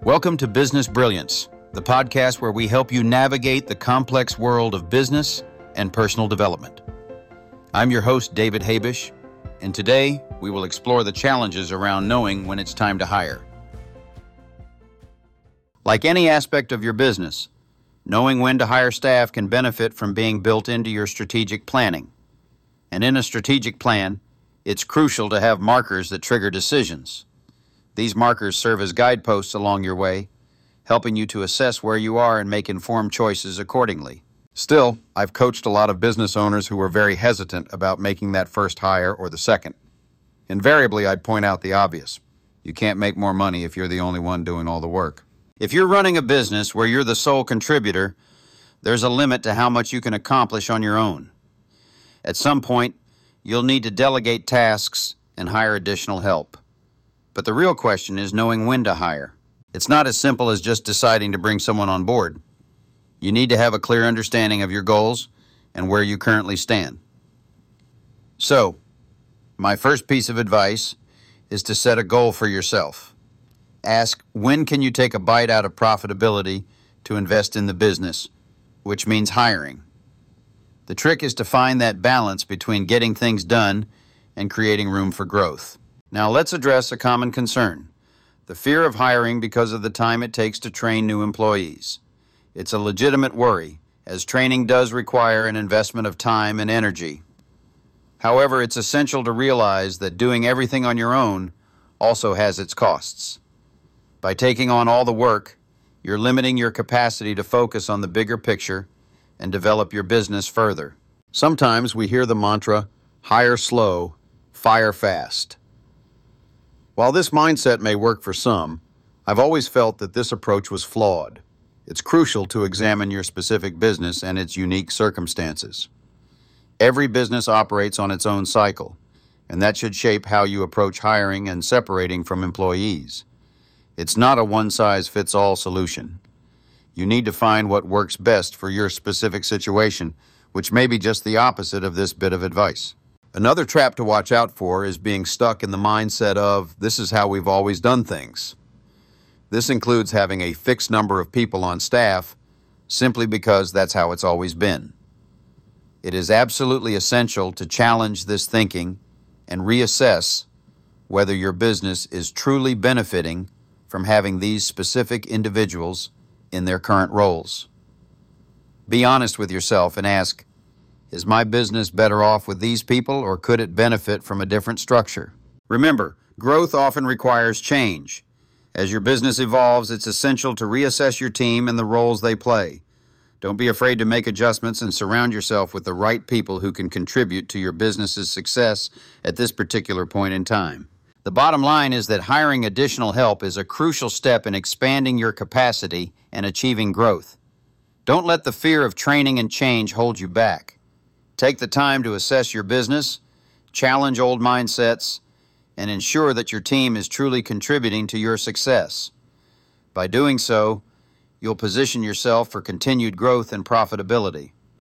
Welcome to Business Brilliance, the podcast where we help you navigate the complex world of business and personal development. I'm your host, David Habish, and today we will explore the challenges around knowing when it's time to hire. Like any aspect of your business, knowing when to hire staff can benefit from being built into your strategic planning. And in a strategic plan, it's crucial to have markers that trigger decisions. These markers serve as guideposts along your way, helping you to assess where you are and make informed choices accordingly. Still, I've coached a lot of business owners who were very hesitant about making that first hire or the second. Invariably, I'd point out the obvious. You can't make more money if you're the only one doing all the work. If you're running a business where you're the sole contributor, there's a limit to how much you can accomplish on your own. At some point, you'll need to delegate tasks and hire additional help. But the real question is knowing when to hire. It's not as simple as just deciding to bring someone on board. You need to have a clear understanding of your goals and where you currently stand. So, my first piece of advice is to set a goal for yourself. Ask, when can you take a bite out of profitability to invest in the business, which means hiring. The trick is to find that balance between getting things done and creating room for growth. Now let's address a common concern, the fear of hiring because of the time it takes to train new employees. It's a legitimate worry, as training does require an investment of time and energy. However, it's essential to realize that doing everything on your own also has its costs. By taking on all the work, you're limiting your capacity to focus on the bigger picture and develop your business further. Sometimes we hear the mantra, hire slow, fire fast. While this mindset may work for some, I've always felt that this approach was flawed. It's crucial to examine your specific business and its unique circumstances. Every business operates on its own cycle, and that should shape how you approach hiring and separating from employees. It's not a one-size-fits-all solution. You need to find what works best for your specific situation, which may be just the opposite of this bit of advice. Another trap to watch out for is being stuck in the mindset of, this is how we've always done things. This includes having a fixed number of people on staff simply because that's how it's always been. It is absolutely essential to challenge this thinking and reassess whether your business is truly benefiting from having these specific individuals in their current roles. Be honest with yourself and ask, is my business better off with these people, or could it benefit from a different structure? Remember, growth often requires change. As your business evolves, it's essential to reassess your team and the roles they play. Don't be afraid to make adjustments and surround yourself with the right people who can contribute to your business's success at this particular point in time. The bottom line is that hiring additional help is a crucial step in expanding your capacity and achieving growth. Don't let the fear of training and change hold you back. Take the time to assess your business, challenge old mindsets, and ensure that your team is truly contributing to your success. By doing so, you'll position yourself for continued growth and profitability.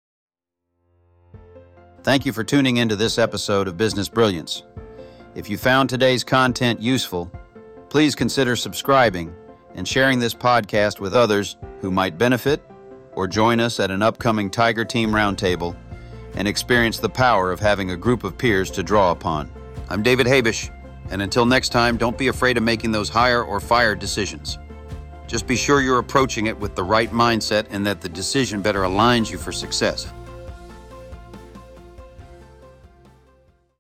Thank you for tuning into this episode of Business Brilliance. If you found today's content useful, please consider subscribing and sharing this podcast with others who might benefit, or join us at an upcoming Tiger Team Roundtable and experience the power of having a group of peers to draw upon. I'm David Habish, and until next time, don't be afraid of making those hire or fire decisions. Just be sure you're approaching it with the right mindset and that the decision better aligns you for success.